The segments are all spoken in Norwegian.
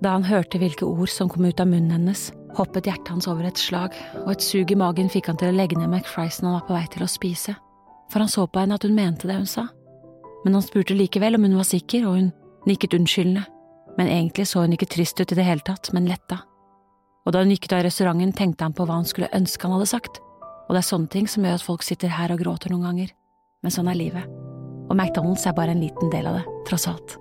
Da han hørte hvilke ord som kom ut av munnen hennes, hoppet hjertet hans over et slag, og et sug i magen fikk han til å legge ned McFriesen han var på vei til å spise, for han så på henne at hun mente det hun sa. Men han spurte likevel om hun var sikker, og hun nikket unnskyldende, men egentlig så hun ikke trist ut i det hele tatt, men letta. Og da hun gikk ut av restauranten, tenkte han på hva han skulle ønske han hadde sagt, og det er sånne ting som gjør at folk sitter her og gråter noen ganger, men sånn er livet, og McDonald's er bare en liten del av det, tross alt.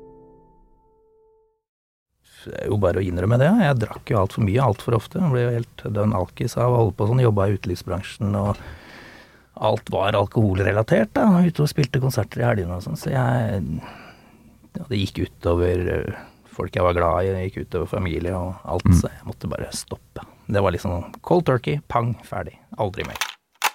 Det er jo bare å innrømme det. Jeg drakk jo alt for mye, alt for ofte. Jeg ble jo helt dønn alkis av å holde på sånn, jobba i utelivsbransjen, og alt var alkoholrelatert da. Jeg var ute og spilte konserter i helgene og sånn, så det gikk utover folk jeg var glad i, det gikk utover familie og alt, så jeg måtte bare stoppe. Det var liksom cold turkey, pang, ferdig. Aldri mer.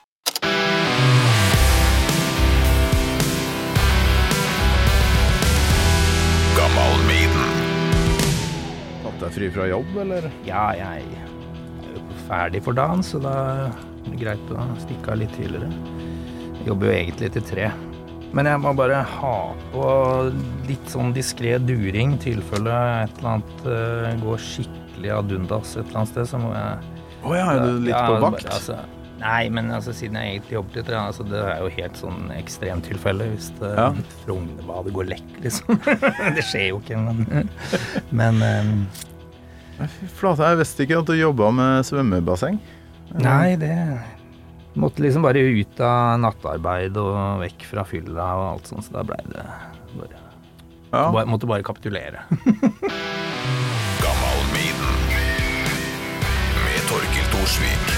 Gammal Maiden. Tatt deg fri fra jobb, eller? Ja, jeg er jo ferdig for dagen, så da er det greit å stikke av litt tidligere. Jeg jobber jo egentlig til 3. Men jeg må bare ha på litt sånn diskret during, tilfelle et eller annet går skikkelig ad undas et eller annet sted, så må jeg... Åja, er du litt på vakt? Altså, nei, men altså, siden jeg egentlig jobber til 3, altså, det er jo helt sånn ekstremt tilfelle hvis det Frognerbadet går lekk, liksom. Det skjer jo ikke, men Flate, jeg visste ikke at du jobbet med svømmebasseng. Nei, det måtte liksom bare ut av nattarbeid og vekk fra fylla og alt sånt, så da ble det bare måtte bare kapitulere. Gammal Maiden med Torkild Thorsvik.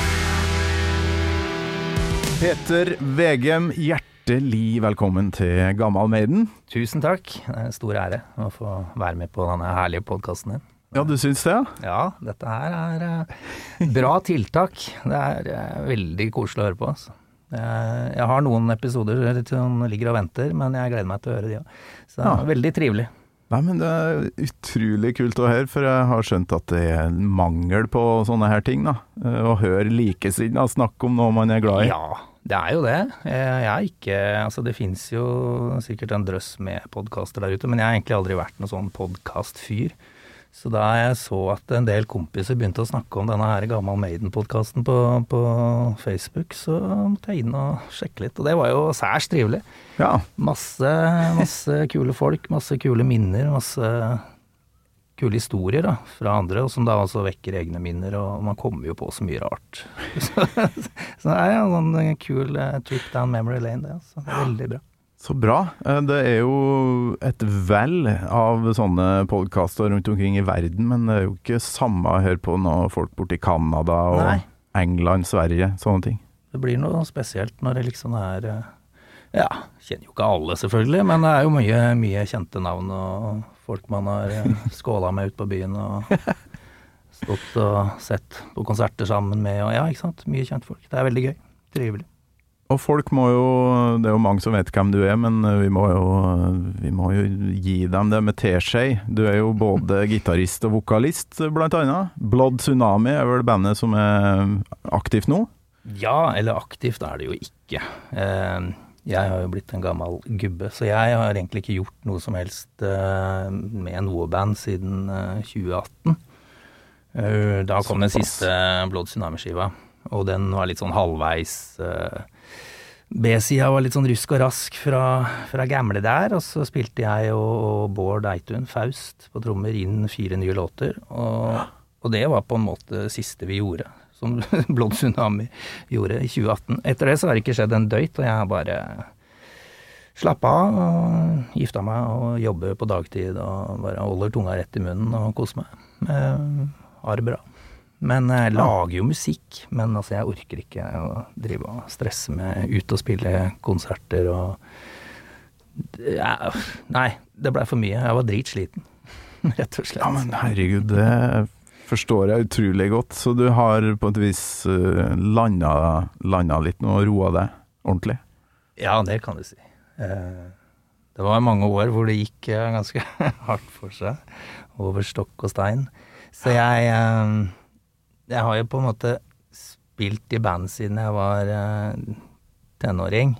Peter Vegem, hjertelig velkommen til Gammal Maiden. Tusen takk, det er en stor ære å få være med på denne herlige podcasten din. Ja, du synes det? Ja, dette her er bra tiltak. Det er veldig koselig å høre på. Altså. Jeg har noen episoder som ligger og venter, men jeg gleder meg til å høre de også. Så det er veldig trivelig. Nei, men det er utrolig kult å høre, for jeg har skjønt at det er mangel på sånne her ting, da. Å høre likesinnede snakke om noe man er glad i. Ja, det er jo det. Jeg er ikke, altså det finnes jo sikkert en drøss med podcaster der ute, men jeg har egentlig aldri vært noen sånn podcastfyr. Så da jeg så at en del kompiser begynte å snakke om denne her Gammal Maiden-podcasten på Facebook, så måtte jeg inn og sjekke litt, og det var jo særs trivelig. Ja. Masse kule folk, masse kule minner, masse kule historier da, fra andre, og som da også vekker egne minner, og man kommer jo på så mye rart. Så det er jo en sånn kul trip down memory lane, det, altså. Veldig bra. Så bra. Det er jo et vell av sånne podcaster rundt omkring i verden, men det er jo ikke samme å høre på når folk borte i Kanada og England, Sverige, sånne ting. Det blir noe spesielt når det liksom er, ja, kjenner jo ikke alle selvfølgelig, men det er jo mye kjente navn og folk man har skålet med ut på byen og stått og sett på konserter sammen med, og ja, ikke sant, mye kjent folk. Det er veldig gøy, trivelig. Og folk må jo, det er jo mange som vet hvem du er, men vi må jo gi dem det med teskje. Du er jo både gitarist og vokalist, blant annet. Blood Tsunami er vel bandet som er aktivt nå? Ja, eller aktivt er det jo ikke. Jeg har jo blitt en gammel gubbe, så jeg har egentlig ikke gjort noe som helst med noe band siden 2018. Da kom den siste Blood Tsunami-skiva, og den var litt sånn halvveis... B-sida var litt sånn rusk og rask fra gamle der, og så spilte jeg og Bård Eitun Faust på trommer inn 4 nye låter, og det var på en måte det siste vi gjorde, som Blood Tsunami gjorde i 2018. Etter det så har det ikke skjedd en døyt, og jeg har bare slappet av og gifta meg og jobber på dagtid og bare holder tunga rett i munnen og koser meg. Har det bra. Men jeg lager jo musikk, men altså jeg orker ikke å drive og stresse med ut og spille konserter og nei, det ble for mye. Jeg var dritsliten, rett og slett. Ja, men herregud, det forstår jeg utrolig godt, så du har på et vis landet litt nå og roet deg ordentlig? Ja, det kan du si. Det var mange år hvor det gikk ganske hardt for seg, over stokk og stein. Så jeg har jo på en måte spilt i band siden jeg var tenåring,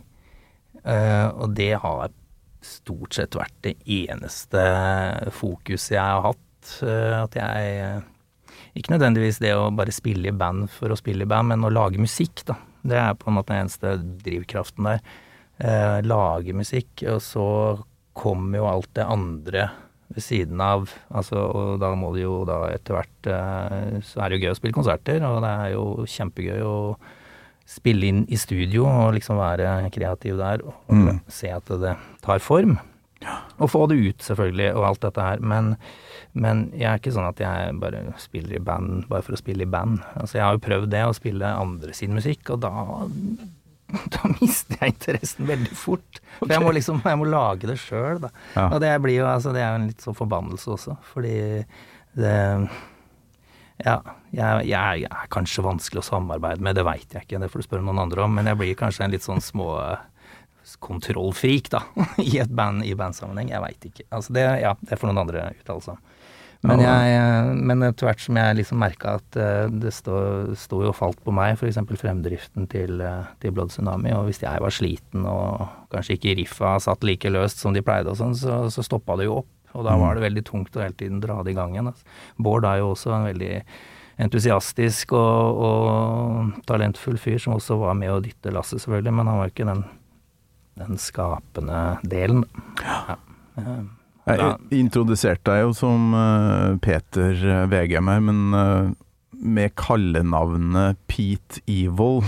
og det har stort sett vært det eneste fokuset jeg har hatt at jeg ikke nødvendigvis det å bare spille i band for å spille i band, men å lage musikk, da. Det på en måte den eneste drivkraften der. Lage musikk, og så kommer jo alt det andre ved siden av, altså, og da må det jo da etter hvert, så det jo gøy å spille konserter, og det jo kjempegøy å spille inn i studio og liksom være kreativ der, og se at det tar form. Og få det ut selvfølgelig, og alt dette her, men jeg ikke sånn at jeg bare spiller i band, bare for å spille i band. Altså jeg har jo prøvd det, å spille andre sin musikk, og da mister jeg interessen veldig fort. For jeg må lage det selv, da. Ja. Og det blir jo, altså det jo en litt sånn forbannelse også, fordi det, ja, jeg kanskje vanskelig å samarbeide med, det vet jeg ikke, det får du spørre noen andre om, men jeg blir kanskje en litt sånn små kontrollfrik da, i et band, i bandsammenheng, jeg vet ikke. Altså det, ja, det får noen andre uttalelser. Men etter hvert som jeg liksom merket at det stod jo og falt på meg, for eksempel fremdriften til Blood Tsunami, og hvis jeg var sliten og kanskje ikke riffa satt like løst som de pleide og sånn, så stoppet det jo opp, og da var det veldig tungt å hele tiden dra det i gang igjen. Altså. Bård jo også en veldig entusiastisk og talentfull fyr, som også var med å dytte lasset selvfølgelig, men han var ikke den skapende delen. Ja. Jeg introduserte deg jo som Peter VGM her, men med kallenavnet Pete Evil,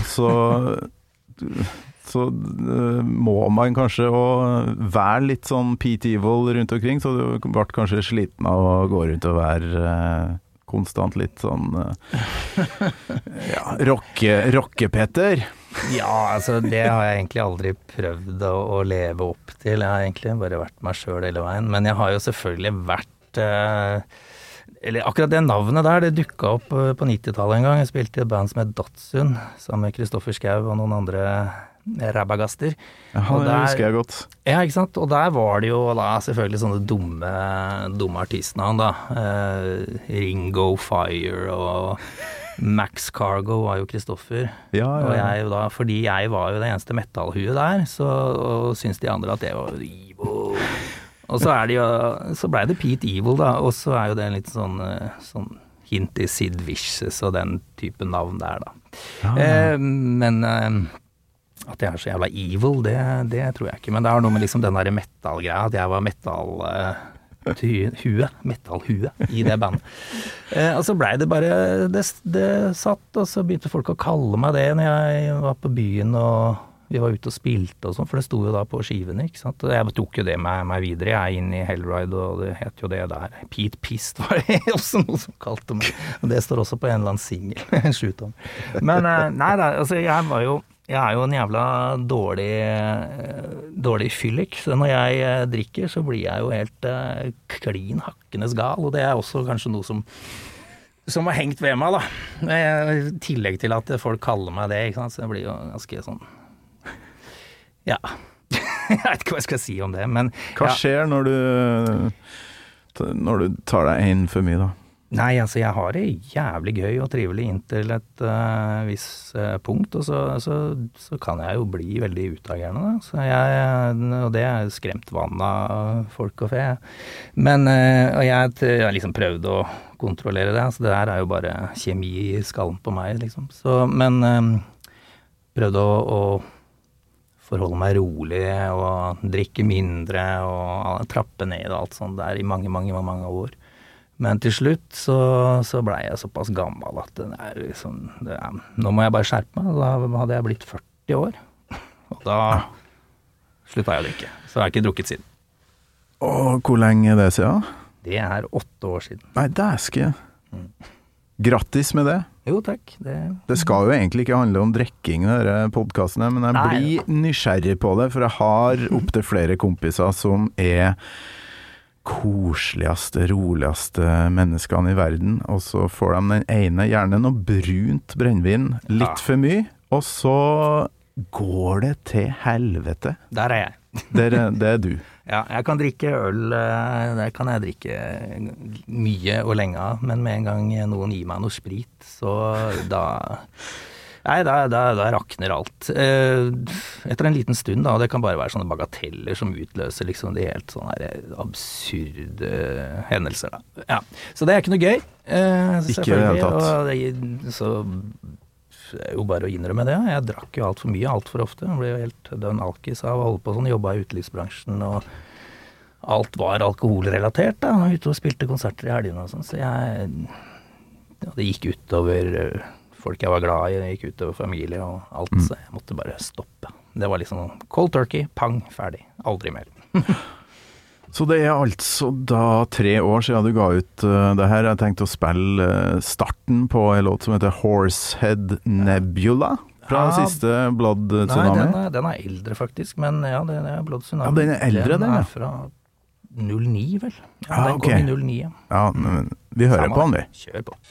så må man kanskje være litt sånn Pete Evil rundt omkring, så du ble kanskje sliten av å gå rundt og være konstant litt sånn rocke-Peter. Ja, altså det har jeg egentlig aldri prøvd å leve opp til. Jeg har egentlig bare vært meg selv hele veien. Men jeg har jo selvfølgelig vært eller akkurat det navnet der, det dukket opp på 90-tallet en gang. Jeg spilte i et band som het Datsun, sammen med Kristoffer Schau og noen andre rabagaster. Jaha, det husker jeg godt. Ja, ikke sant? Og der var det jo da selvfølgelig sånne dumme artistnavn da. Ringo Fire og Max Cargo var jo Kristoffer. Ja. Og jeg jo da, fordi jeg var jo det eneste metallhuet der, og syntes de andre at det var evil. Og så så ble det Pete Evil da, og så jo det en litt sånn hint i Sid Vicious og den type navn der da. Ja. Men at jeg så jævla evil, det tror jeg ikke. Men det har noe med liksom den der metal-greia, at jeg var metallhue i det bandet. Og så ble det bare det satt, og så begynte folk å kalle meg det når jeg var på byen og vi var ute og spilte og sånn, for det sto jo da på skivene, ikke sant? Og jeg tok jo det med meg videre, jeg inn i Hellride, og det het jo det der. Pete Pist var det også noe som kalte meg, og det står også på en eller annen single, en slutom. Men nei, altså jeg jo en jævla dårlig fyllik, så når jeg drikker så blir jeg jo helt klin hakkenes gal, og det også kanskje noe som har hengt ved meg da, i tillegg til at folk kaller meg det, ikke sant, så det blir jo ganske sånn, ja, jeg vet ikke hva jeg skal si om det, men hva skjer når du tar deg en for mye da? Nei, altså jeg har det jævlig gøy og trivelig inntil et viss punkt, og så kan jeg jo bli veldig utagerende da. Og det skremt vann av folk og fe. Men, og jeg har liksom prøvd å kontrollere det, så det der jo bare kjemi i skallen på meg, liksom. Så, men prøvde å forholde meg rolig og drikke mindre og trappe ned og alt sånt der i mange år. Men til slutt så ble jeg såpass gammel at liksom, nå må jeg bare skjerpe meg. Da hadde jeg blitt 40 år, og da sluttet jeg å drikke. Så jeg har ikke drukket siden. Og hvor lenge det siden? Det 8 år siden. Nei, dæske. Grattis med det. Jo, takk. Det skal jo egentlig ikke handle om drikking i denne podcasten, men jeg blir nysgjerrig på det, for jeg har opp til flere kompiser som koseligste, roligste menneskene i verden, og så får de den ene gjerne noe brunt brennvin, litt for mye, og så går det til helvete. Der jeg. Det du. Ja, jeg kan drikke øl, der kan jeg drikke mye og lenge av, men med en gang noen gir meg noe sprit, så da Nei, da rakner alt. Etter en liten stund da, det kan bare være sånne bagateller som utløser liksom de helt sånne her absurde hendelser da. Ja, så det er ikke noe gøy. Ikke i det hele tatt. Og så det er jo bare å innrømme det. Jeg drakk jo alt for mye, alt for ofte. Jeg ble jo helt dønn alkis av å holde på sånn, jobba i utelivsbransjen, og alt var alkoholrelatert da, og ute og spilte konserter i helgene og sånn, så det gikk utover folk jeg var glad i, det gikk utover familie og alt, så jeg måtte bare stoppe. Det var liksom cold turkey, pang, ferdig, aldri mer. Så det er altså da 3 år siden du ga ut det her. Jeg tenkte å spille starten på en låt som heter Horsehead Nebula fra siste Blood Tsunami. Nei, den er eldre faktisk, men ja, det er Blood Tsunami. Ja, den er eldre, den er fra 09 vel. Ja, den ok. kom i 09. Ja, men vi hører på den, vi. Kjør på.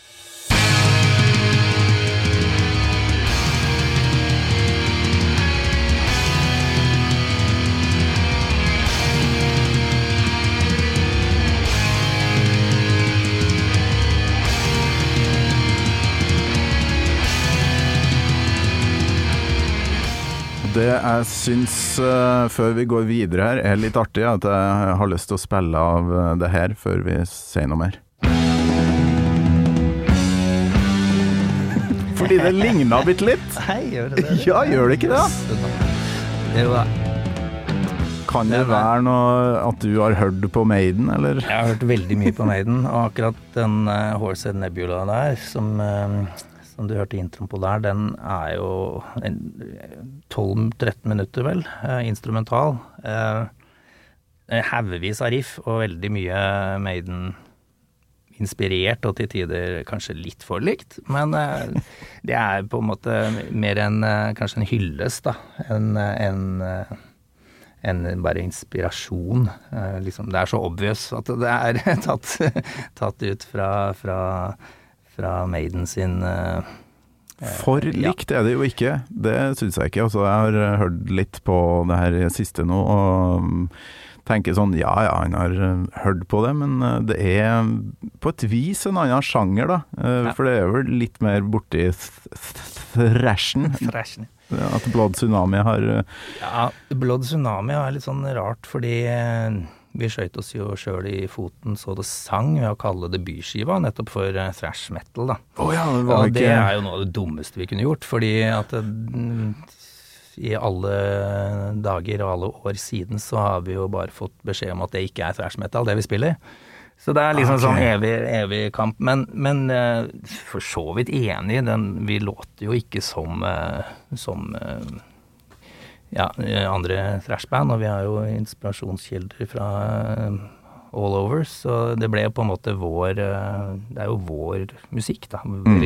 Det jeg syns, før vi går videre her, er litt artig at jeg har lyst til å spille av det her før vi sier noe mer. Fordi det ligner bitte litt. Nei, gjør det? Ja, gjør det ikke det? Jo da. Kan det være noe at du har hørt på Maiden, eller? Jeg har hørt veldig mye på Maiden, og akkurat den Horsehead Nebula der, som du hørte introen på der, den er jo 12-13 minutter vel, instrumental. Haugevis av riff, og veldig mye Maiden-inspirert, og til tider kanskje litt for likt, men det er på en måte mer enn kanskje en hyllest da, enn bare inspirasjon. Liksom, det er så obvious at det er tatt ut fra Maiden sin For likt er det jo ikke. Det synes jeg ikke. Altså, jeg har hørt litt på det her siste nå, og tenker sånn, ja, han har hørt på det, men det er på et vis en annen sjanger da. For det er vel litt mer borti thrashen. At Blood Tsunami har Ja, Blood Tsunami er litt sånn rart, fordi vi skjøt oss jo selv i foten så det sang ved å kalle det byskiva, nettopp for thrash metal da. Ja, og det er jo noe av det dummeste vi kunne gjort, fordi at i alle dager og alle år siden så har vi jo bare fått beskjed om at det ikke er thrash metal, det vi spiller. Så det er liksom sånn evig kamp, men for så vidt enig, vi låter jo ikke som andre thrashband, og vi har jo inspirasjonskilder fra all over, så det ble på en måte det er jo vår musikk da.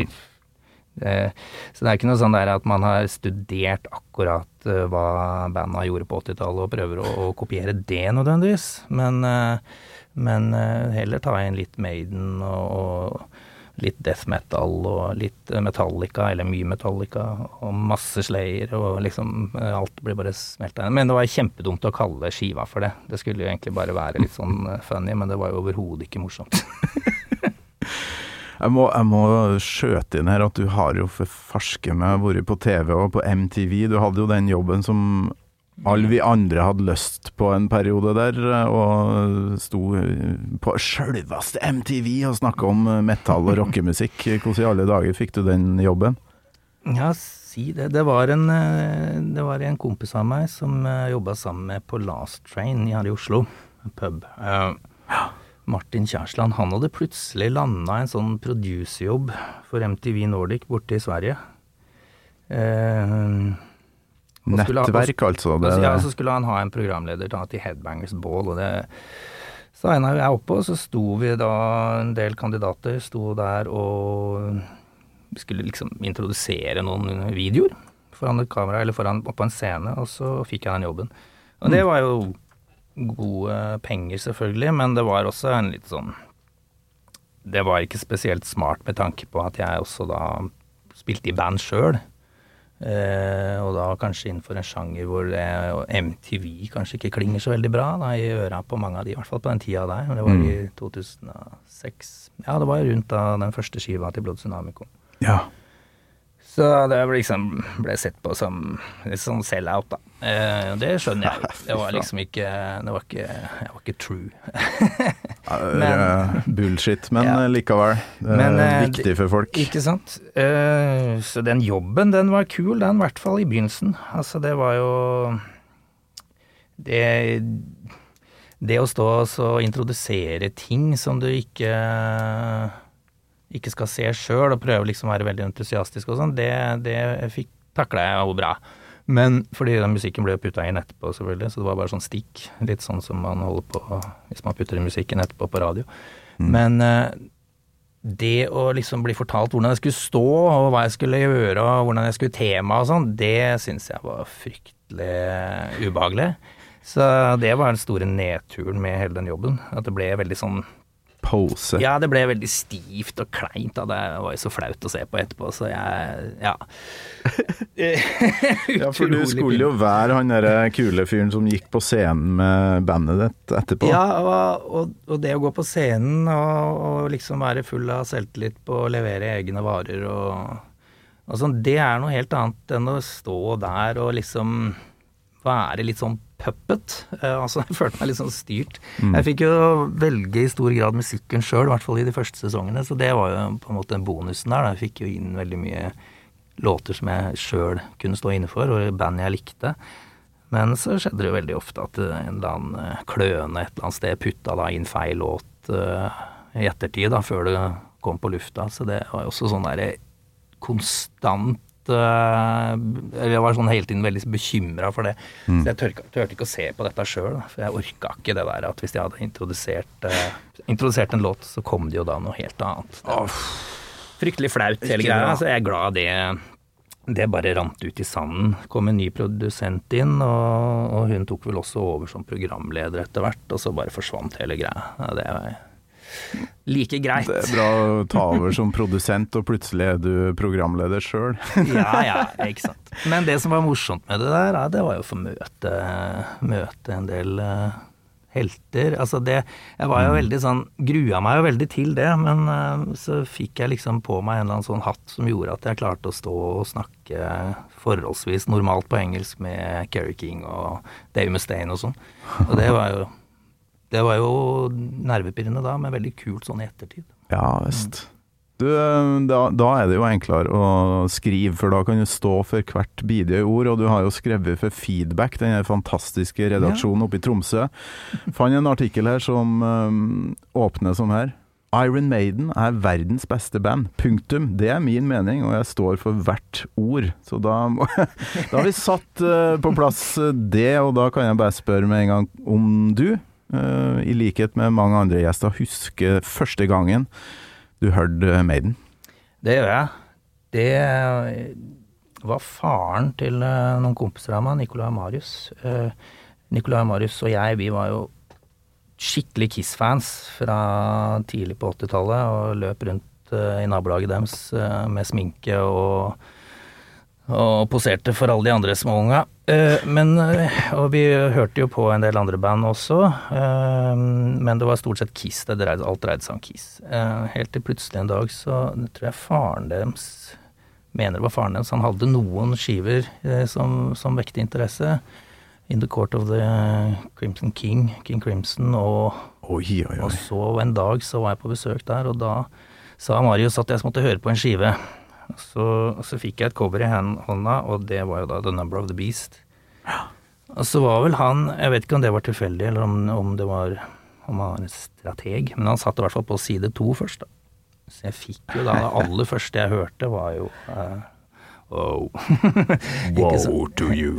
Så det er ikke noe sånn der at man har studert akkurat hva bandet gjorde på 80-tallet og prøver å kopiere det nødvendigvis, men heller ta inn litt Maiden og litt death metal og litt Metallica, eller mye Metallica, og masse Slayer, og liksom alt blir bare smeltet. Men det var kjempedumt å kalle skiva for det. Det skulle jo egentlig bare være litt sånn funny, men det var jo overhodet ikke morsomt. Jeg må skjøte inn her at du har jo for farske med vært på TV og på MTV. Du hadde jo den jobben som alle vi andre hadde lyst på en periode der, og sto på selveste MTV og snakket om metal og rockemusikk. Hvordan i alle dager fikk du den jobben? Ja, si det. Det var en kompis av meg som jobbet sammen med på Last Train her i Oslo, en pub. Martin Kjærsland, han hadde plutselig landet en sånn producerjobb for MTV Nordic borte i Sverige. Nettverk, altså. Ja, så skulle han ha en programleder til Headbangers Ball, og det signet jeg oppe, og så sto vi da, en del kandidater sto der og skulle liksom introdusere noen videoer foran et kamera, eller på en scene, og så fikk jeg den jobben. Og det var jo gode penger selvfølgelig, men det var også en litt sånn, det var ikke spesielt smart med tanke på at jeg også da spilte i band selv. Og da kanskje innenfor en sjanger hvor MTV kanskje ikke klinger så veldig bra da, i øra på mange av de, i hvert fall på den tida der, og det var i 2006. Ja, det var rundt da den første skiva til Blood Tsunami kom. Ja. Så det ble sett på som sånn sell-out, da. Det skjønner jeg. Det var liksom ikke, jeg var ikke true. Bullshit, men likevel. Det er viktig for folk. Ikke sant? Så den jobben, den var kul, den, i hvert fall i begynnelsen. Altså, det var jo det å stå og introdusere ting som du ikke skal se selv, og prøve liksom å være veldig entusiastisk og sånn, det taklet jeg jo bra. Men fordi den musikken ble jo puttet inn etterpå selvfølgelig, så det var bare sånn stikk, litt sånn som man holder på hvis man putter inn musikken etterpå på radio. Men det å liksom bli fortalt hvordan jeg skulle stå, og hva jeg skulle gjøre, og hvordan jeg skulle tema og sånn, det synes jeg var fryktelig ubehagelig. Så det var den store nedturen med hele den jobben, at det ble veldig sånn pose. Ja, det ble veldig stivt og kleint, da. Det var jo så flaut å se på etterpå, så ja, for du skulle jo være han der kule fyren som gikk på scenen med bandet ditt etterpå. Ja, og det å gå på scenen og liksom være full av selvtillit på å levere egne varer og sånn, det er noe helt annet enn å stå der og liksom være litt sånn puppet. Altså, jeg følte meg litt sånn styrt. Jeg fikk jo velge i stor grad musikken selv, i hvert fall i de første sesongene, så det var jo på en måte en bonusen der. Jeg fikk jo inn veldig mye låter som jeg selv kunne stå inne for, og band jeg likte. Men så skjedde det jo veldig ofte at en eller annen kløne et eller annet sted putta da inn feil låt i ettertid, da, før det kom på lufta. Så det var jo også sånn der konstant jeg var sånn hele tiden veldig bekymret for det, så jeg tørte ikke å se på dette selv, for jeg orket ikke det der at hvis jeg hadde introdusert en låt, så kom det jo da noe helt annet. Fryktelig flaut hele greia, så jeg er glad det bare rant ut i sanden. Kom en ny produsent inn, og hun tok vel også over som programleder etter hvert, og så bare forsvant hele greia. Ja, det var like greit. Det er bra å ta over som produsent, og plutselig er du programleder selv. ja, ikke sant. Men det som var morsomt med det der, det var jo å få møte en del helter. Altså jeg var jo veldig sånn, grua meg jo veldig til det, men så fikk jeg liksom på meg en eller annen sånn hatt som gjorde at jeg klarte å stå og snakke forholdsvis normalt på engelsk med Kerry King og Dave Mustaine og sånn. Og det var jo nervepirrende da, men veldig kult sånn i ettertid. Ja, visst. Da er det jo enklere å skrive, for da kan du stå for hvert bidige ord, og du har jo skrevet for Feedback, den fantastiske redaksjonen oppe i Tromsø. Fann en artikkel her som åpner sånn her. Iron Maiden er verdens beste band. Punktum. Det er min mening, og jeg står for hvert ord. Så da har vi satt på plass det, og da kan jeg bare spørre med en gang om du, i likhet med mange andre gjester, husker første gangen du hørte Maiden? Det gjør jeg. Det var faren til noen kompiser av meg, Nicolai Marius. Nicolai Marius og jeg, vi var jo skikkelig Kiss-fans fra tidlig på 80-tallet, og løp rundt i nabolaget deres med sminke og poserte for alle de andre småunga. Og vi hørte jo på en del andre band også, men det var stort sett Kiss, alt dreide seg om Kiss. Helt til plutselig en dag så tror jeg faren deres, han hadde noen skiver som vekte interesse. In the Court of the Crimson King Crimson, og så en dag så var jeg på besøk der, og da sa Marius at jeg måtte høre på en skive. Så fikk jeg et cover i hånda, og det var jo da The Number of the Beast. Og så var vel han, jeg vet ikke om det var tilfeldig, eller om han var en strateg, men han satt i hvert fall på side 2 først da. Så jeg fikk jo da, det aller første jeg hørte var jo wow. Wow to you.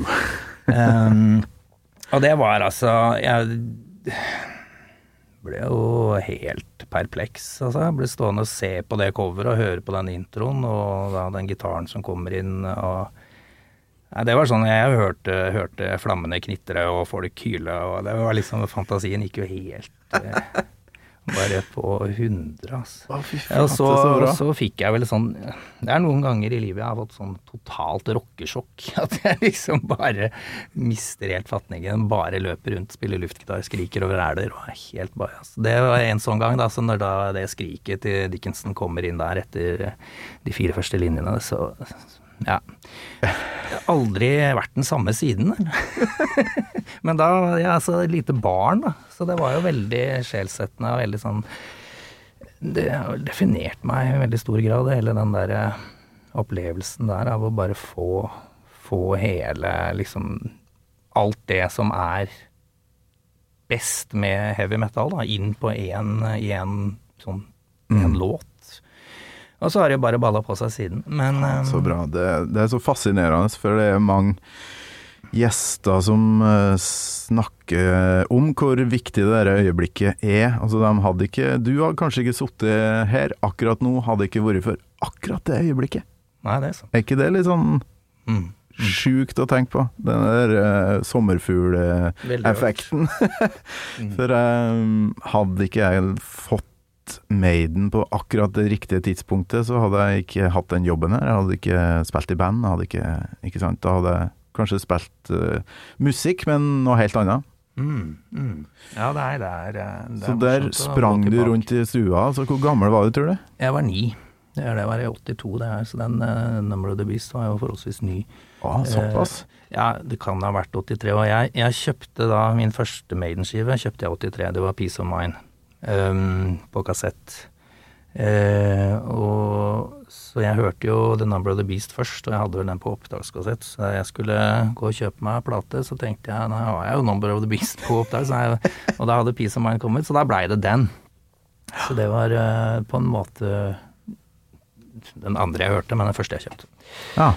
Og det var altså, jeg ble jo helt perpleks, altså. Jeg ble stående og se på det coveret og høre på den introen, og da den gitaren som kommer inn, og det var sånn, jeg hørte flammene knitre og folk hyle, og det var liksom, fantasien gikk jo helt bare på 100, altså. Og så fikk jeg vel sånn, det er noen ganger i livet jeg har fått sånn totalt rockesjokk, at jeg liksom bare mister helt fatningen, bare løper rundt, spiller luftgitar, skriker over ræler, og er helt bare, altså. Det var en sånn gang da, så når da det skriket til Dickinson kommer inn der etter de 4 første linjene, så Ja. Jeg har aldri vært den samme siden. Men da var jeg altså et lite barn, da. Så det var jo veldig sjelsettende og veldig sånn. Det har definert meg i veldig stor grad, hele den der opplevelsen der av å bare få hele liksom alt det som best med heavy metal da, inn på en låt. Og så har det jo bare ballet på seg siden. Men, så bra. Det så fascinerende, for det mange gjester som snakker om hvor viktig det der øyeblikket Altså, du hadde kanskje ikke sittet her akkurat nå, hadde ikke vært for akkurat det øyeblikket. Nei, det sånn. Ikke det litt sånn sjukt å tenke på? Den der sommerfugleffekten. For hadde ikke jeg fått Maiden på akkurat det riktige tidspunktet, så hadde jeg ikke hatt den jobben her. Jeg hadde ikke spilt i band, ikke sant? Da hadde jeg kanskje spilt musikk, men noe helt annet. Ja, det er så der sprang du rundt i stua, så hvor gammel var du, tror du? Jeg var 9. Det var i 82 det her, så den Number of the Beast var jo forholdsvis ny. Såpass? Ja, det kan ha vært 83, og jeg kjøpte da min første Maiden-skive, kjøpte jeg 83, det var Peace of Mind. På kassett. Så jeg hørte jo The Number of the Beast først, og jeg hadde vel den på opptakskassett, så jeg skulle gå og kjøpe meg plate, så tenkte jeg, nå har jeg jo Number of the Beast på opptak, og da hadde Peace of Mind kommet, så da ble det den. Så det var på en måte den andre jeg hørte, men den første jeg kjøpte. Ja.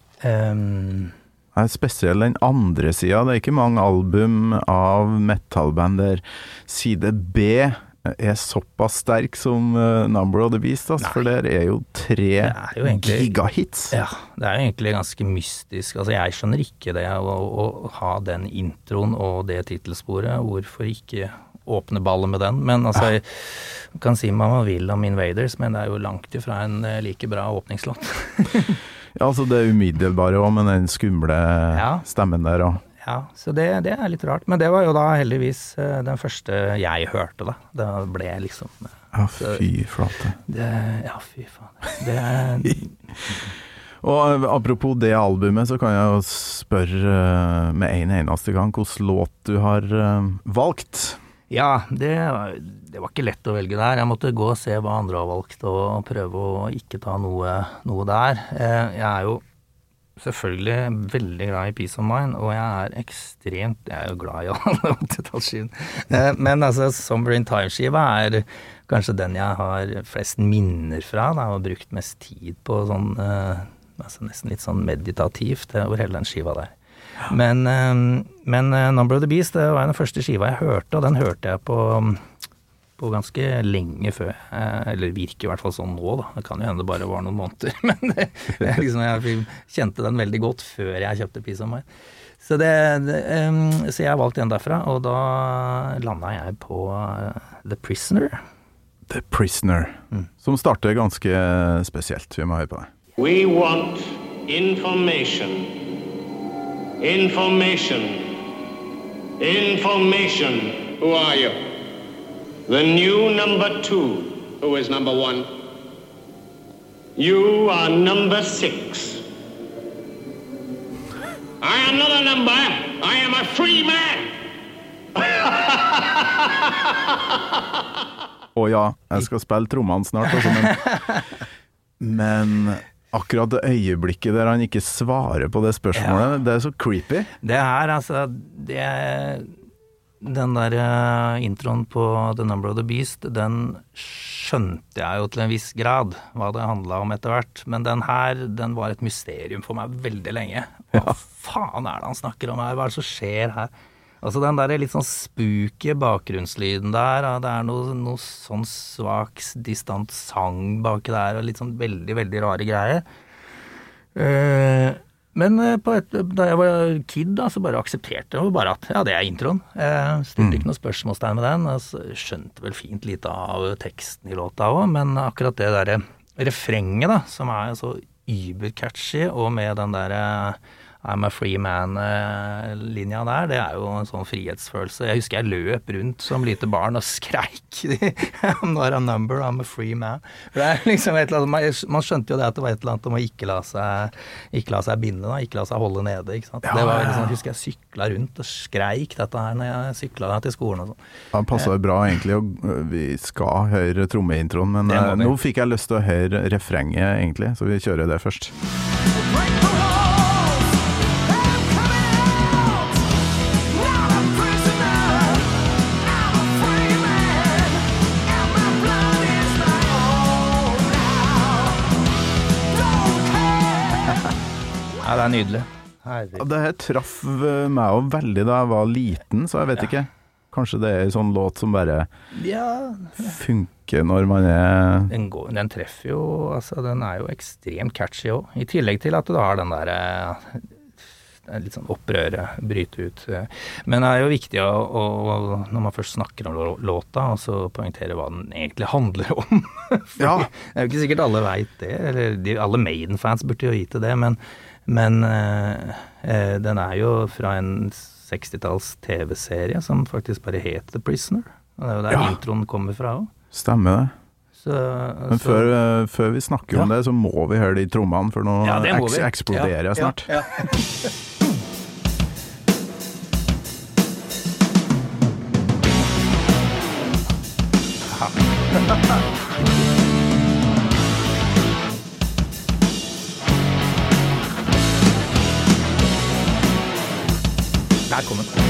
Ja. Spesielt den andre siden, det ikke mange album av metalband der side B såpass sterk som Number of the Beast, for der jo 3 gigahits. Ja, det jo egentlig ganske mystisk. Altså, jeg skjønner ikke det å ha den introen og det titelsporet. Hvorfor ikke åpne ballet med den? Men altså, jeg kan si hva man vil om Invaders, men det jo langt ifra en like bra åpningslåt. Ja, altså det umiddelbare også, med den skumle stemmen der også. Ja, så det litt rart. Men det var jo da heldigvis den første jeg hørte da. Det ble liksom... Ja, fy flate. Ja, fy faen. Og apropos det albumet, så kan jeg jo spørre med en eneste gang hvilken låt du har valgt. Ja, det var ikke lett å velge der. Jeg måtte gå og se hva andre har valgt, og prøve å ikke ta noe der. Jeg jo selvfølgelig veldig glad i Peace of Mind, og jeg jo glad i alle 80-tallsskivene. Men altså, Somewhere in Time-skiva kanskje den jeg har flest minner fra, da, og brukt mest tid på sånn, altså nesten litt sånn meditativt over hele den skiva der. Men Number of the Beast, det var den første skiva jeg hørte, og den hørte jeg på ganske lenge før, eller virker i hvert fall sånn nå da, det kan jo hende det bare var noen måneder, men liksom, jeg kjente den veldig godt før jeg kjøpte Peace of Mind. Så jeg valgte en derfra, og da landet jeg på The Prisoner. The Prisoner, som starter ganske spesielt, vi må høre på det. We want information. Who are you? The new number 2. Who is number 1? You are number 6. I am not a number. I am a free man. Ja, jeg skal spille trommene snart også, men akkurat det øyeblikket der han ikke svarer på det spørsmålet, det så creepy. Det altså, den der introen på The Number of the Beast, den skjønte jeg jo til en viss grad hva det handlet om etter hvert, men den var et mysterium for meg veldig lenge. Hva faen det han snakker om her? Hva det som skjer her? Altså den der litt sånn spooky bakgrunnslyden der, det noe sånn svak, distant sang bak der, og litt sånn veldig, veldig rare greier. Men da jeg var kid da, så bare aksepterte jeg bare at det introen. Stilte ikke noe spørsmålstegn med den, altså, skjønte vel fint lite av teksten i låta også, men akkurat det der refrenget da, som så übercatchy, og med den der I'm a free man-linja der, det jo en sånn frihetsfølelse. Jeg husker jeg løp rundt som lite barn og skreik I'm not a number, I'm a free man. For det liksom et eller annet, man skjønte jo det at det var et eller annet om å ikke la seg binde, da, ikke la seg holde nede, ikke sant? Det var liksom, jeg husker jeg syklet rundt og skreik dette her når jeg syklet til skolen og sånn. Det passer bra egentlig, og vi skal høre trommeintroen, men nå fikk jeg lyst til å høre refrenget egentlig, så vi kjører det først. Ja, det nydelig. Det her traff meg jo veldig da jeg var liten, så jeg vet ikke. Kanskje det en sånn låt som bare funker når man Den treffer jo, altså den jo ekstremt catchy også. I tillegg til at du har den der litt sånn opprøret, bryte ut. Men det jo viktig å når man først snakker om låta, og så poengtere hva den egentlig handler om. Det jo ikke sikkert alle vet det, eller alle Maiden-fans burde jo vite det, men den jo fra en 60-talls TV-serie som faktisk bare heter The Prisoner. Og det jo der introen kommer fra også. Stemmer det. Men før vi snakker om det, så må vi høre de trommene, for nå eksploderer jeg snart. Der kom den.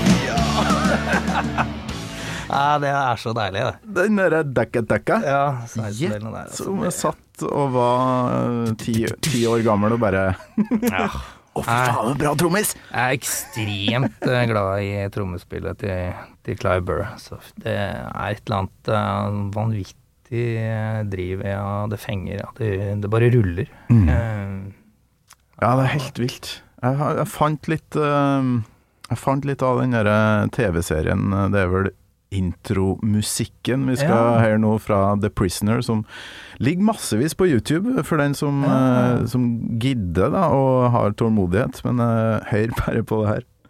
Det så deilig, det. Den der dekka. Sveisdelen der. Som satt og var 10 år gammel og bare faen, bra trommis! Jeg ekstremt glad i trommespillet til Clive Burr. Så det et eller annet vanvittig driv, det fenger, det bare ruller. Ja, det helt vilt. Jeg fant litt av den der TV-serien, det vel intromusikken vi skal høre nå fra The Prisoner, som ligger massevis på YouTube for den som gidder da, og har tålmodighet, men hør bare på det her.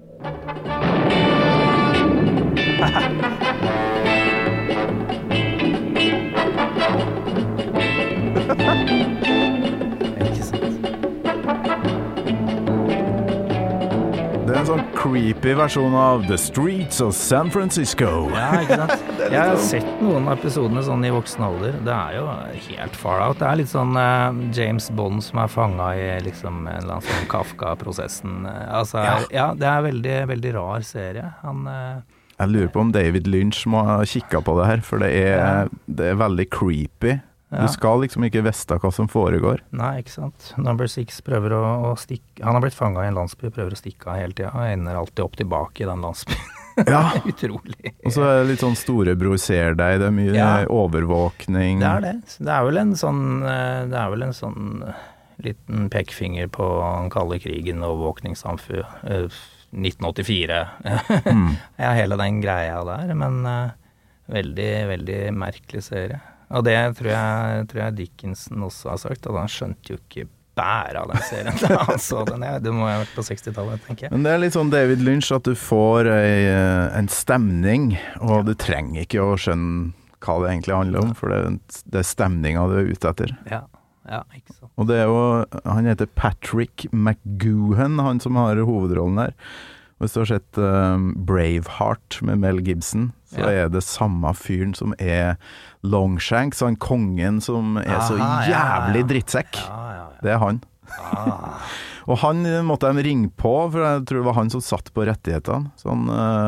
Det en sånn creepy versjon av The Streets of San Francisco. Ja, ikke sant? Jeg har sett noen av episodene sånn i voksen alder. Det jo helt far out. Det litt sånn James Bond som fanget i liksom en eller annen sånn Kafka-prosessen. Altså, det veldig, veldig rar serie. Jeg lurer på om David Lynch må ha kikket på det her, for det veldig creepy. Du skal liksom ikke vite hva som foregår. Nei, ikke sant. Number 6 prøver å stikke. Han har blitt fanget i en landsby, prøver å stikke av hele tiden, og ender alltid opp tilbake i den landsbyen. Ja. Utrolig. Og så det litt sånn storebror ser deg, det mye overvåkning. Det. Det vel en sånn liten pekefinger på den kalde krigen og overvåkningssamfunn. 1984. Hele den greia der, men veldig, veldig merkelig serie. Og det tror jeg Dickinson også har sagt, at han skjønte jo ikke bære av den serien da han så den. Det må ha vært på 60-tallet, tenker jeg. Men det litt sånn David Lynch, at du får en stemning, og du trenger ikke å skjønne hva det egentlig handler om, for det stemningen du ute etter. Ja, ikke sant. Og det jo, han heter Patrick McGoohan, han som har hovedrollen her. Hvis du har sett Braveheart med Mel Gibson, så det samme fyren som Longshanks, han kongen som så jævlig drittsekk. Det han. Og han måtte de ringe på, for jeg tror det var han som satt på rettighetene. Sånn,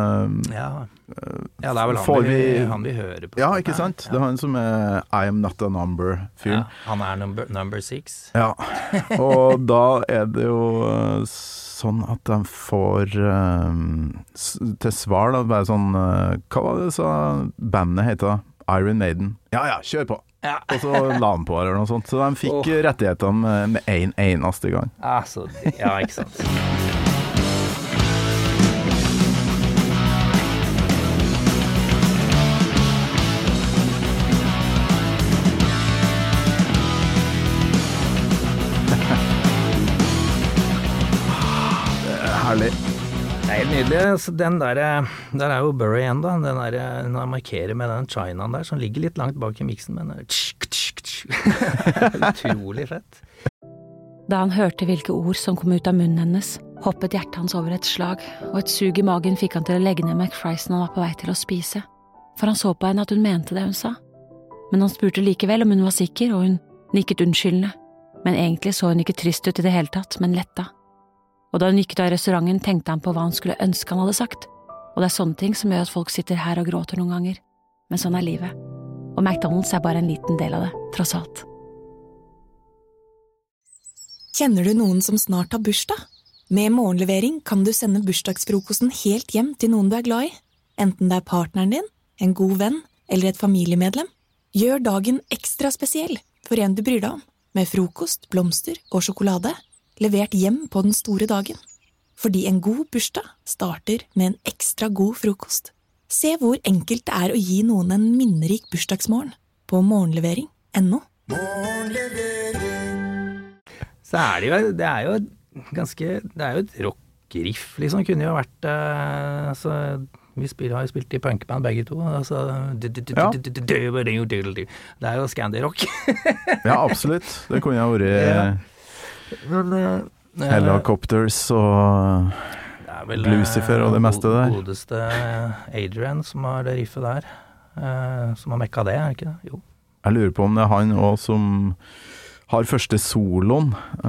det vel han vi hører på. Ja, ikke sant? Det han som I am not a number-fyren. Han number 6. Ja, og da det jo sånn at de får til svar da, bare sånn, hva var det så bandet heter da? Iron Maiden. Ja, kjør på! Og så la han på eller noe sånt. Så de fikk rettighetene med en eneste gang. Ja, ikke sant. Nydelig. Så den der jo Burry igjen da, den der, når jeg markerer med den chinaen der, som ligger litt langt bak i miksen, men utrolig fett. Da han hørte hvilke ord som kom ut av munnen hennes, hoppet hjertet hans over et slag, og et sug i magen fikk han til å legge ned McFries når han var på vei til å spise, for han så på henne at hun mente det hun sa. Men han spurte likevel om hun var sikker, og hun nikket unnskyldende, men egentlig så hun ikke trist ut i det hele tatt, men letta. Og da hun gikk ut av restauranten, tenkte han på hva han skulle ønske han hadde sagt, og det sånne ting som gjør at folk sitter her og gråter noen ganger, men sånn livet. Og McDonald's bare en liten del av det, tross alt. Kjenner du noen som snart har bursdag? Med morgenlevering kan du sende bursdagsfrokosten helt hjem til noen du glad i, enten det partneren din, en god venn eller et familiemedlem. Gjør dagen ekstra spesiell for en du bryr deg om, med frokost, blomster og sjokolade, levert hjem på den store dagen. Fordi en god bursdag starter med en ekstra god frokost. Se hvor enkelt det å gi noen en minnerik bursdagsmorgen på morgenlevering.no. Så det jo et rockriff, liksom. Kunne jo vært altså, har jo spilt i punkband begge to, altså, det jo Scandi-rock. Ja, absolutt. Det kunne jo vært Helicopters og Lucifer og det meste der. Godeste Adrian som har det riffet der, som har mekka det, ikke det? Jo. Jeg lurer på om det han også som har første soloen.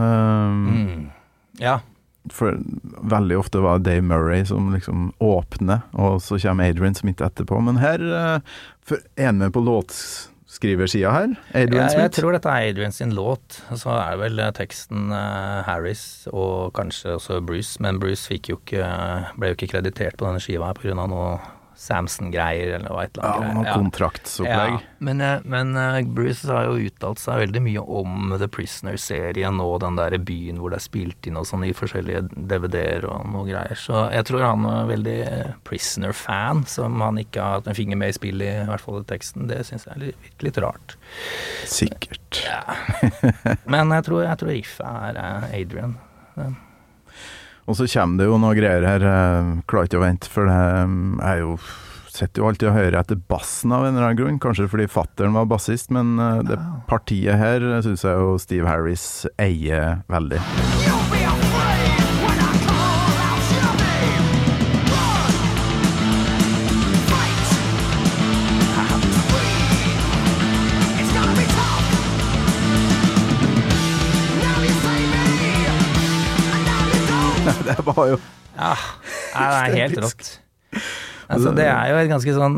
Ja. For veldig ofte var Dave Murray som liksom åpner, og så kommer Adrian som ikke etterpå. Men her med på låtskriversida her, Adrian Smith. Jeg tror dette Adrian sin låt, så vel teksten Harris og kanskje også Bruce, men Bruce ble jo ikke kreditert på denne skiva her på grunn av noe Samson-greier eller hva et eller annet. Ja, noe kontraktsopplegg. Ja, men Bruce har jo uttalt seg veldig mye om The Prisoner-serien og den der byen hvor det spilt inn og sånn i forskjellige DVD-er og noe greier. Så jeg tror han veldig Prisoner-fan, som han ikke har hatt en finger med i spill i hvert fall i teksten. Det synes jeg virkelig litt rart. Sikkert. Ja. Men jeg tror riffet Adrian. Og så kommer det jo noe greier her, klarer ikke å vente, for det setter jo alltid å høre etter bassen av en eller annen grunn, kanskje fordi fatteren var bassist, men det partiet her synes jeg jo Steve Harris eier veldig. Det var jo ja, det helt rått. Altså, det jo et ganske sånn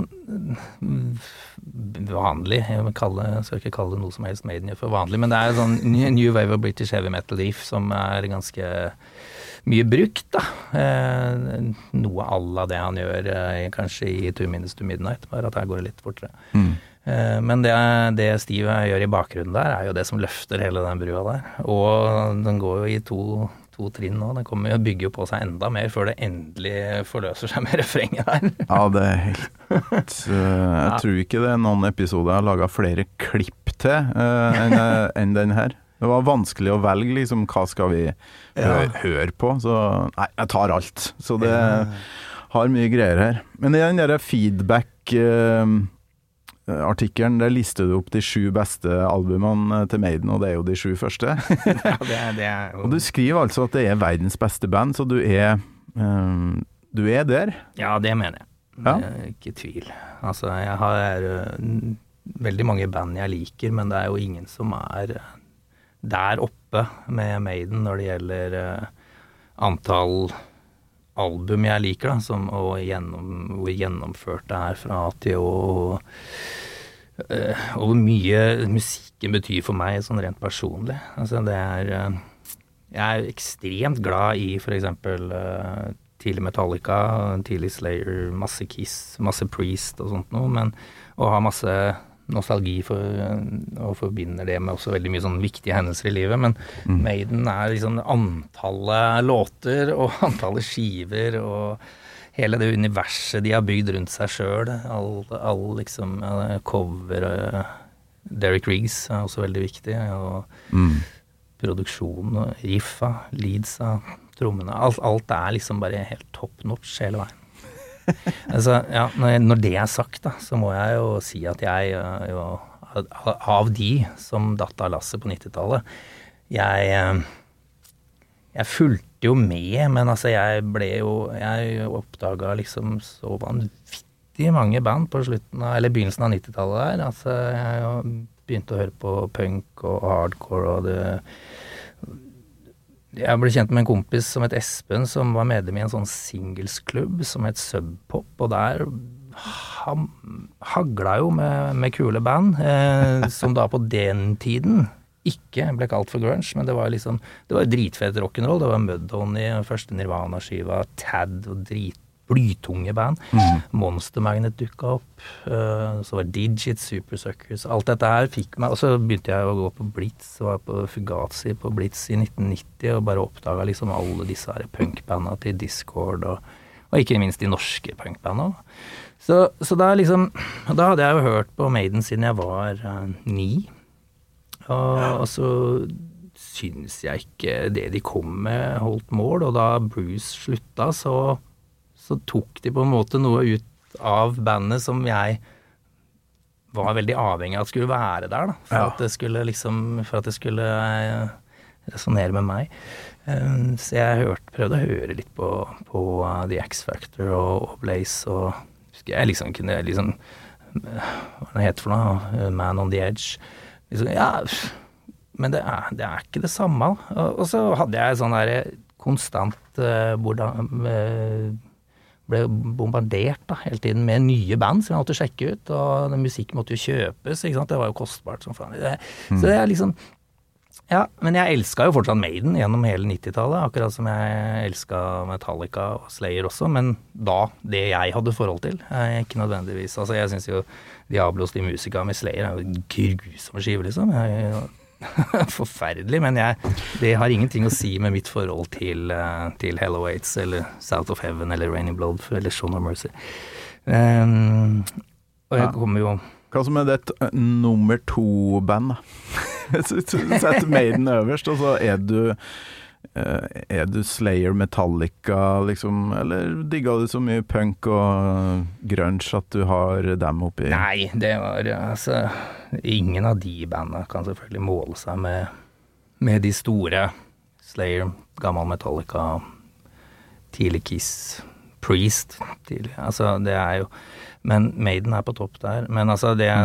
vanlig, skal ikke kalle det noe som helst Maiden for vanlig, men det jo sånn New Wave of British Heavy Metal Riff som ganske mye brukt da. Noe à det han gjør kanskje i 2 Minutes to Midnight, bare at her går det litt fortere. Men det Steve gjør i bakgrunnen der jo det som løfter hele den brua der, og den går jo i to trinn nå, den kommer jo å bygge på seg enda mer før det endelig forløser seg med refrenget der. Ja, det helt jeg tror ikke det noen episoder jeg har laget flere klipp til enn den her. Det var vanskelig å velge liksom, hva skal vi høre på, så nei, jeg tar alt. Så det har mye greier her. Men i den der feedback artikkelen, der lister du opp de 7 beste albumene til Maiden, og det jo de 7 første. Ja, det jo... Og du skriver altså at det verdens beste band, så du der? Ja, det mener jeg. Ja. Ikke tvil. Altså, jeg har veldig mange band jeg liker, men det jo ingen som der oppe med Maiden når det gjelder antall album jeg liker da, hvor gjennomført det fra til og hvor mye musikken betyr for meg sånn rent personlig. Altså det jeg ekstremt glad i for eksempel tidlig Metallica, tidlig Slayer, masse Kiss, masse Priest og sånt noe, men å ha masse nostalgi og forbinder det med også veldig mye sånn viktige hendelser i livet, men Maiden liksom antallet låter og antallet skiver og hele det universet de har bygd rundt seg selv, all liksom cover Derek Riggs også veldig viktig, og produksjonen og riffa, leadsa, trommene, alt liksom bare helt top notch hele veien. Altså, ja, når det sagt da, så må jeg jo si at jeg jo, av de som datt av lasset på 90-tallet, jeg fulgte jo med, men altså jeg oppdaget liksom så vanvittig mange band på begynnelsen av 90-tallet der, altså jeg begynte å høre på punk og hardcore og jeg ble kjent med en kompis som het Espen, som var medlem i en sånn singelsklubb som het Sub Pop, og der hagla jo med kule band, som da på den tiden ikke ble kalt for grunge, men det var dritfett rock'n'roll, det var Mudhoney, første Nirvana-skiva, Tad og blytunge band. Monster Magnet dukket opp, så var Digit, Super Suckers, alt dette her fikk meg, og så begynte jeg å gå på Blitz, var på Fugazi på Blitz i 1990, og bare oppdaget liksom alle disse her punkbandene til Discord, og ikke minst de norske punkbandene. Så da hadde jeg jo hørt på Maiden siden jeg var 9, og så synes jeg ikke det de kom med holdt mål, og da Bruce slutta, så tok de på en måte noe ut av bandet som jeg var veldig avhengig av at skulle være der da, for at det skulle resonere med meg. Så jeg prøvde å høre litt på The X Factor og Blaze, og jeg liksom kunne hva det heter for noe, Man on the Edge, men det er ikke det samme. Og så hadde jeg sånn der konstant ble bombardert da, hele tiden med nye band som jeg måtte sjekke ut, og den musikken måtte jo kjøpes, ikke sant? Det var jo kostbart som faen. Så det er liksom, ja, men jeg elsket jo fortsatt Maiden gjennom hele 90-tallet, akkurat som jeg elsket Metallica og Slayer også, men da, det jeg hadde forhold til, ikke nødvendigvis. Altså jeg synes jo Diablos de Musica med Slayer er jo grusomme skiver, liksom. Forferdelig, men det har ingenting å si med mitt forhold til Hell Awaits eller South of Heaven eller Raining Blood eller Show No Mercy. Og jeg kommer jo hva som det nummer 2-band da? Sett Maiden øverst, og så er du Slayer, Metallica liksom, eller digger du så mye punk og grunge at du har dem oppi? Nei, det var ingen av de bandene kan selvfølgelig måle seg med de store Slayer, gammel Metallica, tidlig Kiss, Priest tidlig, altså det jo men Maiden på topp der, men altså det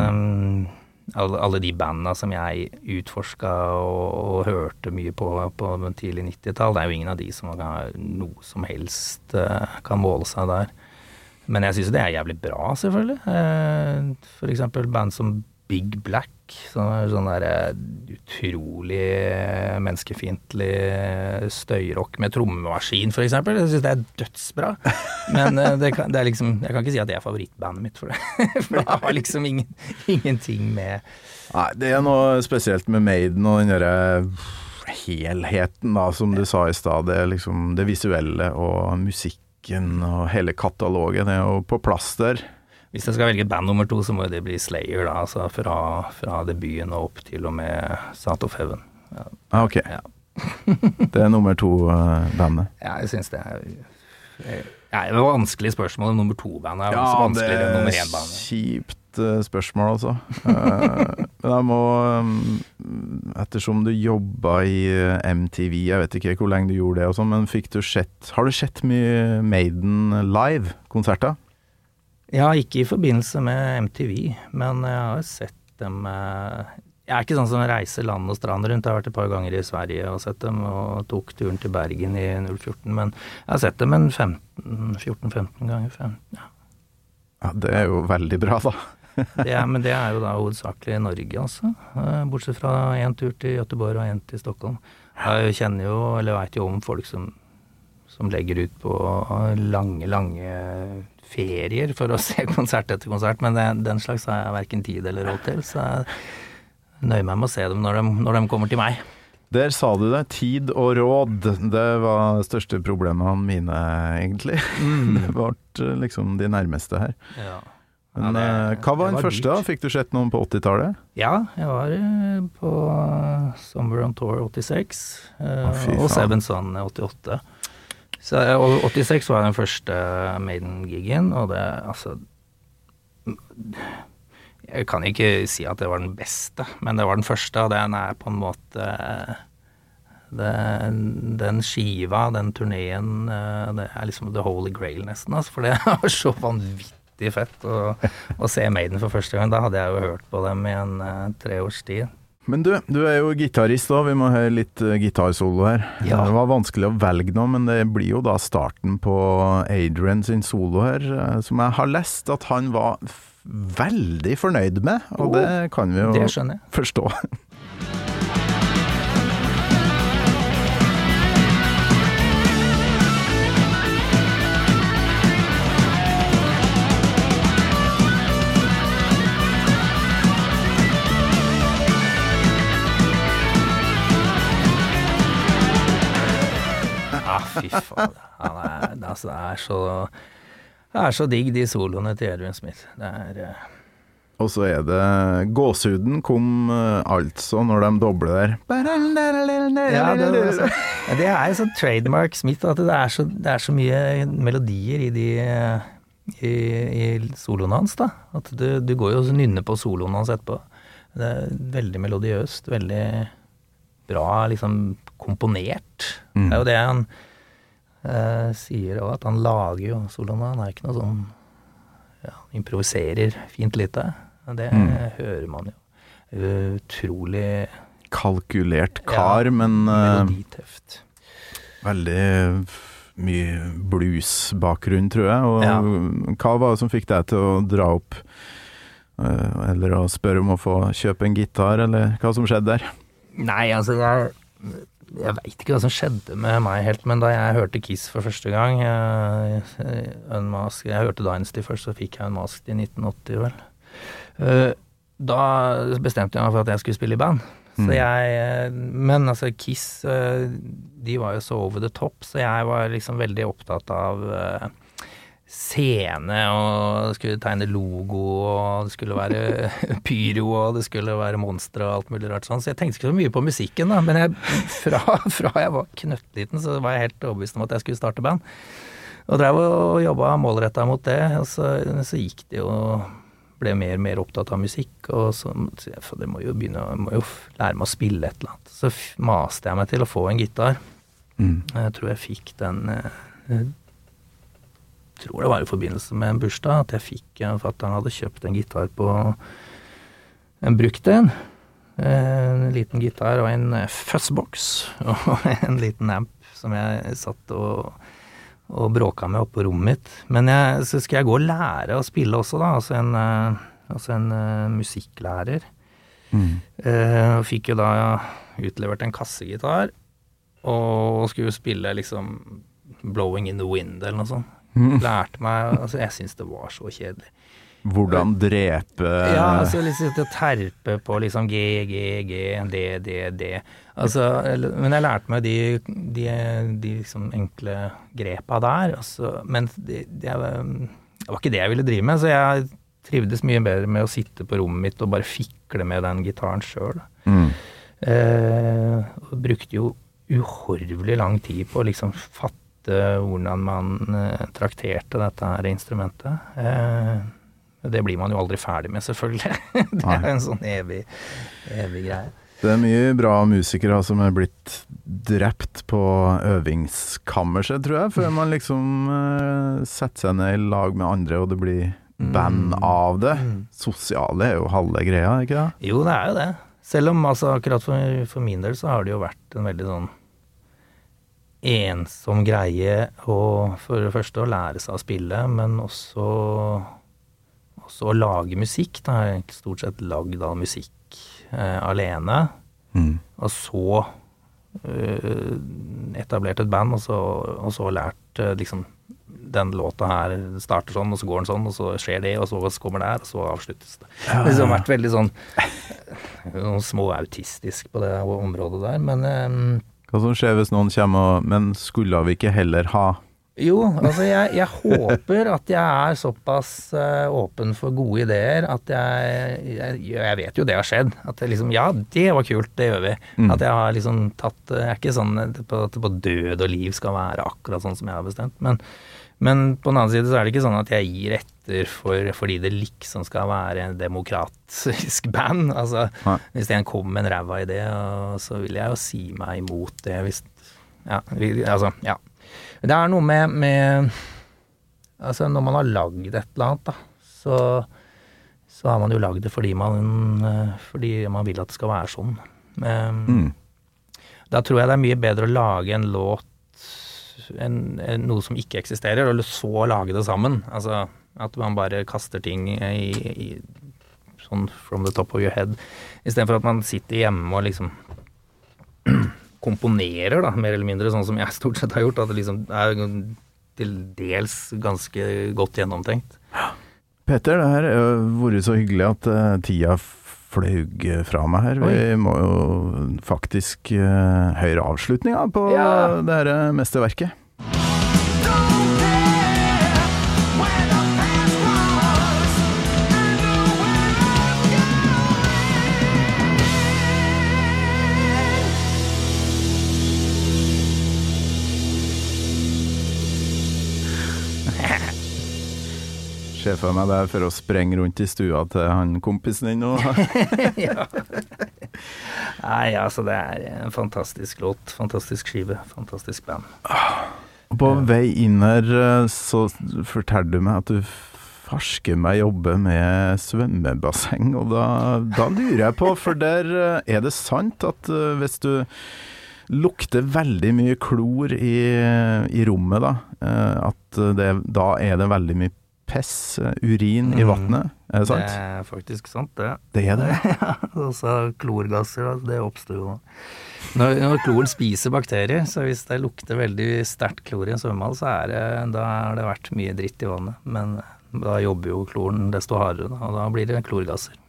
alle de bandene som jeg utforsket og hørte mye på tidlig 90-tall, det jo ingen av de som noe som helst kan måle seg der, men jeg synes det jævlig bra selvfølgelig, for eksempel band som Big Black, som sånn der utrolig menneskefiendtlig støyrock med trommemaskin for eksempel, jeg synes det dødsbra, men det liksom, jeg kan ikke si at det favorittbandet mitt for det, for det har liksom ingenting med. Nei, det noe spesielt med Maiden og den der helheten da, som du sa i stad, det liksom det visuelle og musikken og hele katalogen jo på plass der. Hvis jeg skal velge band nummer 2, så må det bli Slayer da, altså fra debuten og opp til og med South of Heaven. Ja. Ok, ja. Det nummer 2-bandet. Ja, jeg synes det det var vanskelig spørsmål om nummer 2-bandet. Ja, vanskeligere enn nummer 1-bandet. Kjipt spørsmål altså. Men jeg må, ettersom du jobbet i MTV, jeg vet ikke hvor lenge du gjorde det og sånn, men har du sett mye Maiden live-konserter? Ja, ikke i forbindelse med MTV, men jeg har sett dem. Jeg ikke sånn som reiser land og strand rundt. Jeg har vært et par ganger i Sverige og sett dem, og tok turen til Bergen i 2014, men jeg har sett dem 14-15 ganger. Ja, det jo veldig bra da. Men det jo da hovedsakelig i Norge også, bortsett fra en tur til Göteborg og en til Stockholm. Jeg kjenner jo, eller vet jo om folk som legger ut på lange ferier for å se konsert etter konsert, men den slags har jeg hverken tid eller råd til, så jeg nøyer meg med å se dem når de kommer til meg. Der sa du det, tid og råd, det var største problemene mine egentlig. Det var liksom de nærmeste her. Ja. Men hva var den første da? Fikk du sett noen på 80-tallet? Ja, jeg var på Summer on Tour 86, fy og faen. Seven Sun 88. Så, og 86 var den første Maiden-giggen, og det, altså, jeg kan ikke si at det var den beste, men det var den første, og den på en måte, den skiva, den turneen, det liksom the holy grail nesten, altså, for det var så vanvittig fett å se Maiden for første gang. Da hadde jeg jo hørt på dem i en 3 års tid. Men du er jo gitarist da, vi må høre litt gitarsolo her. Ja. Det var vanskelig å velge noe, men det blir jo da starten på Adrian sin solo her, som jeg har lest at han var veldig fornøyd med, og det kan vi jo Det skjønner jeg. forstå. Fy faen. Altså, det er så digg, de soloene til Adrian Smith. Det Og så er det gåsehuden kom altså når de dobler der. Ja, det er sånn trademark Smith, at det er så mye melodier i soloen hans, da. At du går jo og nynner på soloen hans etterpå. Det er veldig melodiøst, veldig bra, liksom komponert. Det er jo det han sier også, at han lager jo soloen. Han er ikke noe sånn, improviserer fint lite. Det hører man jo. Utrolig kalkulert kar, men meloditøft. veldig mye blues-bakgrunn, tror jeg. Og hva var det som fikk deg til å dra opp, eller å spørre om å få kjøpe en gitar, eller hva som skjedde der? Nei, altså jeg vet ikke hva som skjedde med meg helt, men da jeg hørte Kiss for første gang, jeg hørte Dynasty først, så fikk jeg Unmasked i 1980 vel. Da bestemte jeg meg for at jeg skulle spille i band. Så men altså Kiss, de var jo så over the top, så jeg var liksom veldig opptatt av scene, og det skulle tegne logo, og det skulle være pyro, og det skulle være monstre og alt mulig rart sånn, så jeg tenkte ikke så mye på musikken da, men fra jeg var knøttliten, så var jeg helt overbevist om at jeg skulle starte band, og drev og jobbet målrettet mot det, og så gikk det jo, ble mer og mer opptatt av musikk, og så det må jo lære meg å spille et eller annet, så maste jeg meg til å få en gitar. Jeg tror jeg fikk den tror det var i forbindelse med en bursdag at jeg fikk, for at han hadde kjøpt en gitar på en brukt en liten gitar og en fuzzbox og en liten amp som jeg satt og bråka med oppe på rommet mitt. Men så skulle jeg gå og lære å spille også da, altså en musikklærer. Og fikk jo da utlevert en kassegitar og skulle spille liksom Blowing in the Wind eller noe sånt. Lærte meg, altså jeg synes det var så kjedelig. Hvordan drepe altså liksom til å terpe på liksom G, D altså, men jeg lærte meg de liksom enkle grepa der altså, men det var ikke det jeg ville drive med, så jeg trivdes mye bedre med å sitte på rommet mitt og bare fikle med den gitaren selv og brukte jo uhorvelig lang tid på å liksom fatte hvordan man trakterte dette her instrumentet. Det blir man jo aldri ferdig med, selvfølgelig. Det er en sånn evig greie. Det er mye bra musikere som er blitt drept på øvingskammerset, tror jeg, før man liksom setter seg ned i lag med andre, og det blir band av det. Sosiale er jo halve greia, ikke det? Jo, det er jo det. Selv om, altså, akkurat for min del, så har det jo vært en veldig sånn ensom greie og for det første å lære seg å spille, men også å lage musikk. Da har jeg egentlig stort sett lagd av musikk alene, og så etablert et band, og så lært liksom den låta her starter sånn, og så går den sånn, og så skjer det, og så kommer det her, og så avsluttes det. Det har liksom vært veldig sånn små autistisk på det området der, men hva som skjer hvis noen kommer men skulle vi ikke heller ha Jo, altså jeg håper at jeg såpass åpen for gode ideer at jeg vet jo det har skjedd. At det liksom, ja, det var kult, det gjør vi. At jeg har liksom tatt, jeg ikke sånn på død og liv skal være akkurat sånn som jeg har bestemt. Men på den annen side så det ikke sånn at jeg gir etter fordi det liksom skal være en demokratisk band. Altså, hvis en kommer med en ræva idé, så vil jeg jo si meg imot det. Hvis, ja. Det noe med altså når man har lagd et eller annet da, så har man jo lagd det fordi man vil at det skal være sånn. Da tror jeg det mye bedre å lage en låt noe som ikke eksisterer, og så lage det sammen. Altså at man bare kaster ting i sånn from the top of your head, i stedet for at man sitter hjemme og liksom komponerer da, mer eller mindre sånn som jeg stort sett har gjort, at det liksom til dels ganske godt gjennomtenkt. Peter, det her har vært så hyggelig at tida fløy fra meg her. Vi må jo faktisk høre avslutninga på det her mesterverket. For meg der for å sprenge rundt i stua til han kompisen din og ja. Nei, altså det en fantastisk låt, fantastisk skive, fantastisk band. På vei inn her så forteller du meg at du farsker meg jobbe med svømmebasseng, og da lurer jeg på, for der det sant at hvis du lukter veldig mye klor i rommet da, at da det veldig mye pess, urin i vattnet, det sant? Det faktisk sant, det. Det det? Ja, og så klorgasser, det oppstår jo. Når kloren spiser bakterier, så hvis det lukter veldig sterkt klor i en svømmehall, så da har det vært mye dritt i vannet. Men da jobber jo kloren desto hardere, og da blir det klorgasser.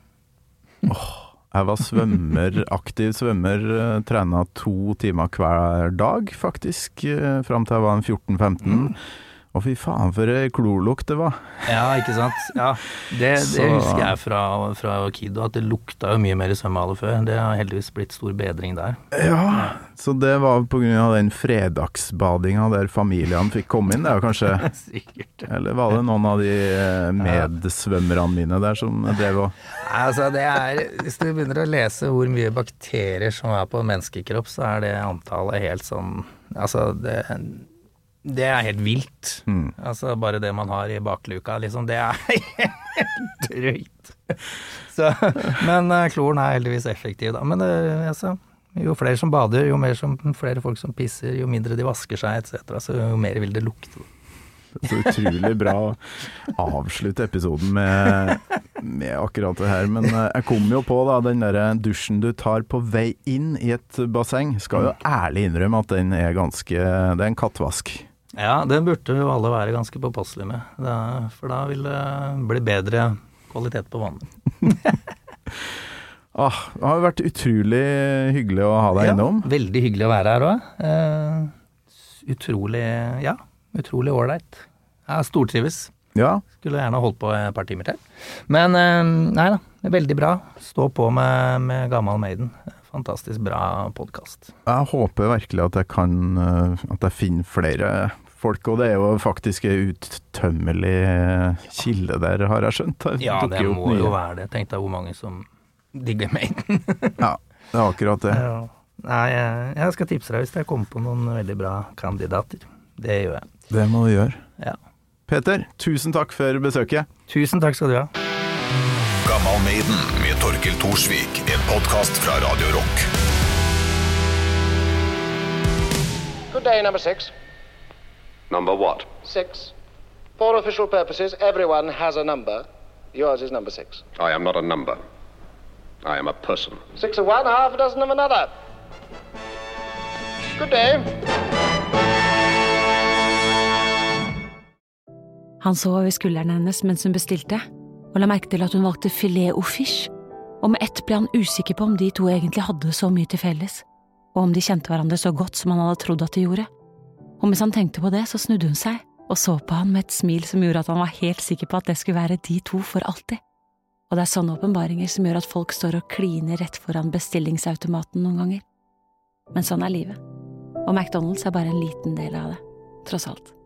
Jeg var aktiv svømmer, trenet 2 timer hver dag, faktisk, frem til jeg var 14-15. Og fy faen, for klorlukt det var. Ja, ikke sant? Ja, det husker jeg fra Kido, at det lukta jo mye mer i svømmehaller før. Det har heldigvis blitt stor bedring der. Ja, så det var på grunn av den fredagsbadinga der familiene fikk komme inn, det kanskje? Sikkert. Eller var det noen av de medsvømmerne mine der som drev og... Altså, hvis du begynner å lese hvor mye bakterier som på menneskekropp, så det antallet helt sånn... Altså, det helt vilt. Altså bare det man har i bakluka, liksom, det helt drøyt. Men kloren heldigvis effektiv da. Men altså, jo flere som bader, jo flere folk som pisser, jo mindre de vasker seg, etc. Så jo mer vil det lukte. Så utrolig bra å avslutte episoden med akkurat det her. Men jeg kom jo på da, den der dusjen du tar på vei inn i et basseng, skal jo ærlig innrømme at den det en kattvask. Ja, den burde jo alle være ganske påpasselige med, for da vil det bli bedre kvalitet på vannet. Det har vært utrolig hyggelig å ha deg innom. Ja, veldig hyggelig å være her også. Utrolig ålreit. Jeg stortrives. Ja. Skulle gjerne holdt på et par timer til. Men nei da, veldig bra. Stå på med Gammal Maiden. Fantastisk bra podcast. Jeg håper virkelig at jeg finner flere folk, og det jo faktisk en uttømmelig kilde der, har jeg skjønt. Ja, det må jo være det. Tenk deg hvor mange som digger Maiden. Ja, det akkurat det. Ja. Nei, jeg skal tipse deg hvis jeg kommer på noen veldig bra kandidater. Det gjør jeg. Det må du gjøre. Ja. Peter, tusen takk for besøket. Tusen takk skal du ha. Gammal Maiden med Torkel Thorsvik, en podcast fra Radio Rock. Good day, number 6. Number what? 6. For official purposes, everyone has a number. Yours is number 6. I am not a number. I am a person. 6 of one, half a dozen of another. Good day. Han så over skulderen hennes mens hun bestilte, og la merke til at hun valgte filet au fish, og med ett ble han usikker på om de to egentlig hadde så mye til felles, og om de kjente hverandre så godt som han hadde trodd at de gjorde. Og mens han tenkte på det, så snudde hun seg og så på han med et smil som gjorde at han var helt sikker på at det skulle være de to for alltid. Og det sånne åpenbaringer som gjør at folk står og kliner rett foran bestillingsautomaten noen ganger. Men sånn livet. Og McDonald's bare en liten del av det, tross alt.